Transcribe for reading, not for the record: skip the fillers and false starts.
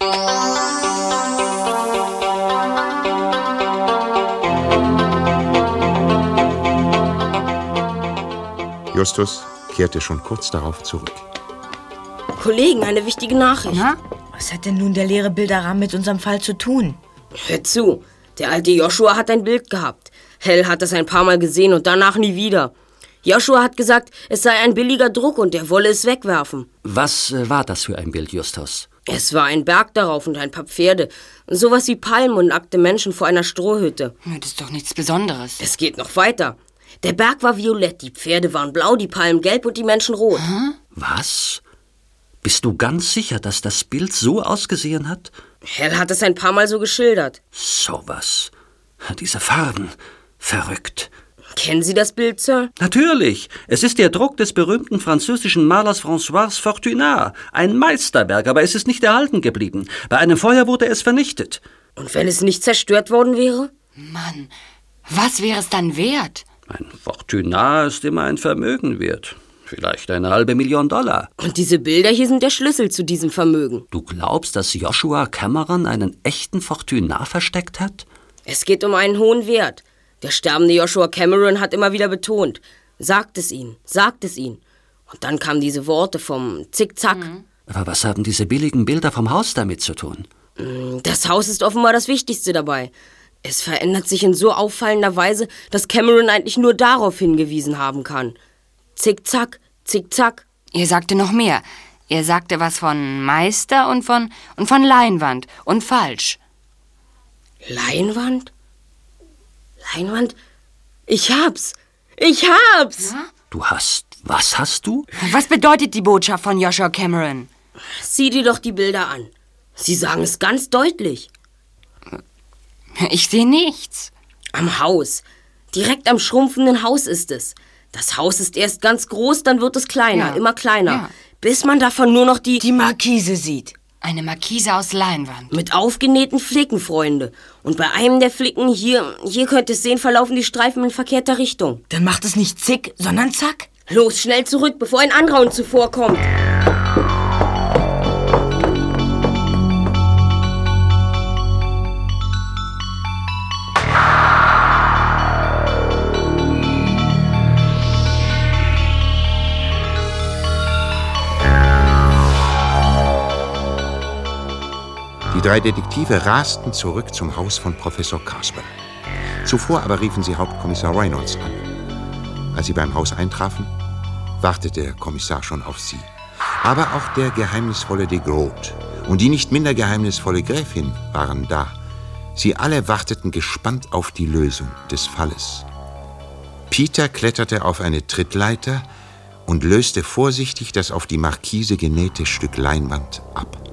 Justus kehrte schon kurz darauf zurück. Kollegen, eine wichtige Nachricht. Na? Was hat denn nun der leere Bilderrahmen mit unserem Fall zu tun? Hör zu, der alte Joshua hat ein Bild gehabt. Hell hat es ein paar Mal gesehen und danach nie wieder. Joshua hat gesagt, es sei ein billiger Druck und er wolle es wegwerfen. Was war das für ein Bild, Justus? Es war ein Berg darauf und ein paar Pferde. Sowas wie Palmen und nackte Menschen vor einer Strohhütte. Das ist doch nichts Besonderes. Es geht noch weiter. Der Berg war violett, die Pferde waren blau, die Palmen gelb und die Menschen rot. Was? Bist du ganz sicher, dass das Bild so ausgesehen hat? Hell hat es ein paar Mal so geschildert. Sowas. Diese Farben. Verrückt. Kennen Sie das Bild, Sir? Natürlich. Es ist der Druck des berühmten französischen Malers François Fortunat. Ein Meisterwerk, aber es ist nicht erhalten geblieben. Bei einem Feuer wurde es vernichtet. Und wenn es nicht zerstört worden wäre? Mann, was wäre es dann wert? Ein Fortunat ist immer ein Vermögen wert. Vielleicht $500.000. Und diese Bilder hier sind der Schlüssel zu diesem Vermögen. Du glaubst, dass Joshua Cameron einen echten Fortunat versteckt hat? Es geht um einen hohen Wert. Der sterbende Joshua Cameron hat immer wieder betont. Sagt es ihnen, sagt es ihnen. Und dann kamen diese Worte vom Zickzack. Aber was haben diese billigen Bilder vom Haus damit zu tun? Das Haus ist offenbar das Wichtigste dabei. Es verändert sich in so auffallender Weise, dass Cameron eigentlich nur darauf hingewiesen haben kann. Zickzack, zickzack. Er sagte noch mehr. Er sagte was von Meister und von Leinwand. Und falsch. Leinwand? Leinwand? Ich hab's! Ich hab's! Ja? Du hast... Was hast du? Was bedeutet die Botschaft von Joshua Cameron? Sieh dir doch die Bilder an. Sie sagen es ganz deutlich. Ich sehe nichts. Am Haus. Direkt am schrumpfenden Haus ist es. Das Haus ist erst ganz groß, dann wird es kleiner, immer kleiner. Ja. Bis man davon nur noch die Markise sieht. Eine Markise aus Leinwand. Mit aufgenähten Flicken, Freunde. Und bei einem der Flicken, hier könnt ihr es sehen, verlaufen die Streifen in verkehrter Richtung. Dann macht es nicht zick, sondern zack. Los, schnell zurück, bevor ein anderer uns zuvorkommt. Die drei Detektive rasten zurück zum Haus von Professor Casper. Zuvor aber riefen sie Hauptkommissar Reynolds an. Als sie beim Haus eintrafen, wartete der Kommissar schon auf sie. Aber auch der geheimnisvolle de Groot und die nicht minder geheimnisvolle Gräfin waren da. Sie alle warteten gespannt auf die Lösung des Falles. Peter kletterte auf eine Trittleiter und löste vorsichtig das auf die Markise genähte Stück Leinwand ab.